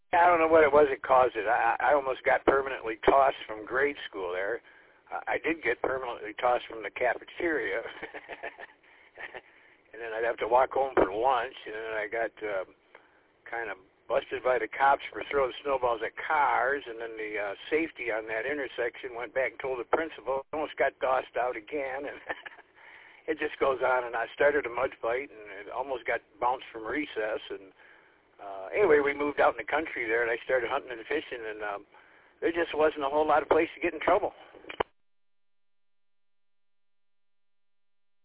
I don't know what it was that caused it. I almost got permanently tossed from grade school there. I did get permanently tossed from the cafeteria. And then I'd have to walk home for lunch, and then I got kind of busted by the cops for throwing snowballs at cars, and then the safety on that intersection went back and told the principal. I almost got tossed out again, and it just goes on. And I started a mud fight, and it almost got bounced from recess, and anyway, we moved out in the country there, and I started hunting and fishing, and there just wasn't a whole lot of place to get in trouble.